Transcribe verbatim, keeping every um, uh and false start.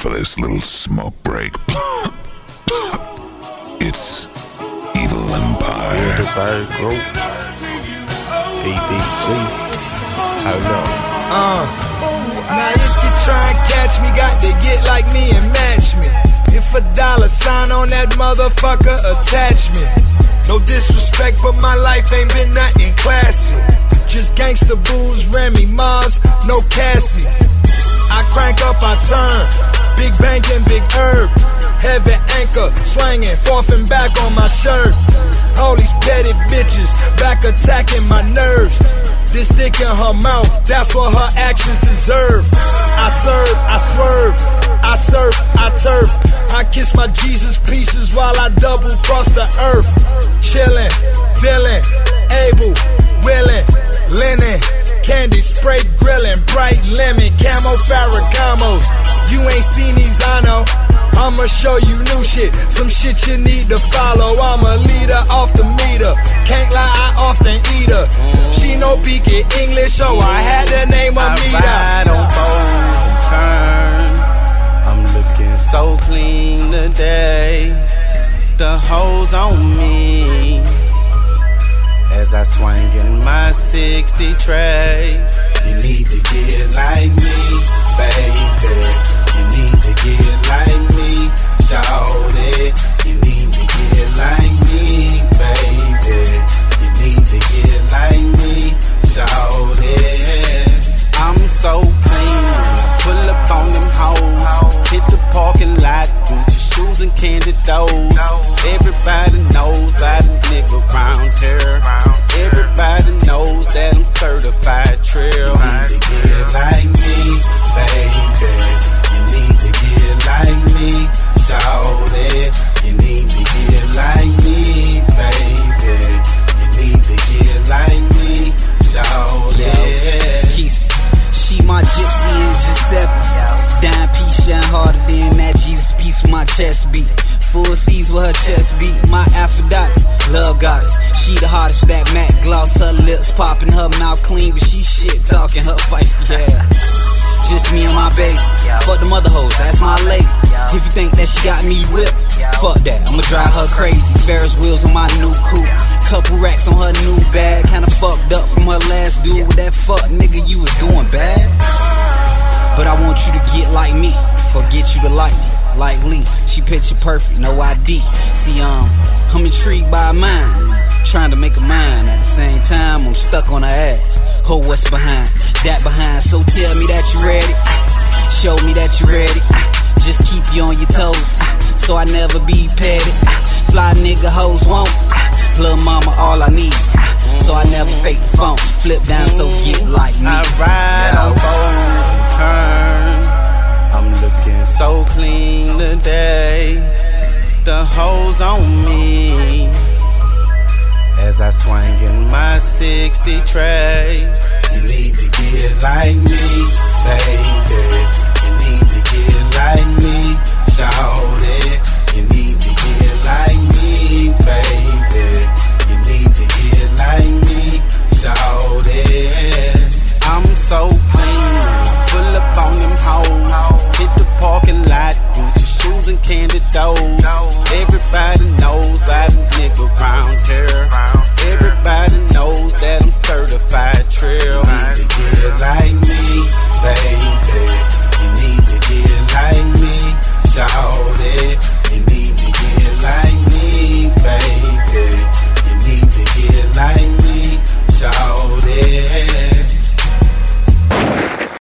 for this little smoke break. It's Evil Empire. The Bird Group. P B G. Hold up. Uh, now if you try and catch me, got to get like me and match me. If a dollar sign on that motherfucker, attach me. No disrespect, but my life ain't been nothing classy. Just gangsta booze, Remy Mars, no Cassies. I crank up, I turn, big bank and big herb. Heavy anchor, swinging, forth and back on my shirt. All these petty bitches, back attacking my nerves. This dick in her mouth, that's what her actions deserve. I serve, I swerve, I surf, I turf. I kiss my Jesus pieces while I double cross the earth. Chillin', feeling, able, willing, linen, candy, spray, grillin', bright lemon, camo, Ferragamos. You ain't seen these, I know. I'ma show you new shit, some shit you need to follow. I'm a leader off the meter, can't lie, I often eat her. She no peeking English, so I had to name her Mita. I ride on bows and turn. I'm looking so clean today. The hoes on me as I swing in my sixty tray. You need to get like me, baby. You need to get like me, shawty. You need to get like me, baby. You need to get like me, shawty. I'm so clean, I pull up on them hoes. Hit the parking lot, Gucci shoes and candy doors. Everybody knows by the nigga round here. Everybody knows that I'm certified trail. You need to get like me, baby. You need to get like me, shawty. You need to get like me, baby. You need to get like me, shawty. Yo, Keesy. She my gypsy and Giuseppe's. Dime piece shine harder than that Jesus piece with my chest beat. Full C's with her chest beat. My Aphrodite, love goddess. She the hottest, that matte gloss. Her lips popping, her mouth clean, but she shit talking, her feisty ass. Just me and my baby. Fuck the mother hoes, that's my lady. If you think that she got me whipped, fuck that, I'ma drive her crazy. Ferris wheels on my new coupe. Couple racks on her new bag. Kinda fucked up from her last dude with that fuck nigga you was doing bad. But I want you to get like me, or get you to like me, like Lee. She picture perfect, no I D. See, um, I'm intrigued by mine, and trying to make a mine. At the same time, I'm stuck on her ass. Oh, what's behind? That behind, so tell me that you ready. Ah, show me that you ready. Ah, just keep you on your toes, ah, so I never be petty. Ah, fly nigga hoes won't. Ah, little mama all I need. Ah, so I never fake the phone. Flip down, so get like me. I ride on bows and turn. I'm looking so clean today. The hoes on me as I swing in my sixty tray. You need to get like me, baby. You need to get like me, shawty. You need to get like me, baby. You need to get like me, shawty. I'm so clean, I pull up on them hoes. Hit the parking lot, Gucci shoes and candy doors. Everybody